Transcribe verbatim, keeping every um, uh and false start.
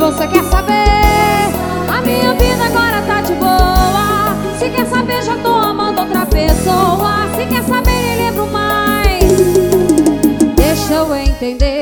você quer saber? A minha vida agora tá de boa. Se quer saber, já tô amando outra pessoa. Se quer saber, nem lembro mais. Deixa eu entender.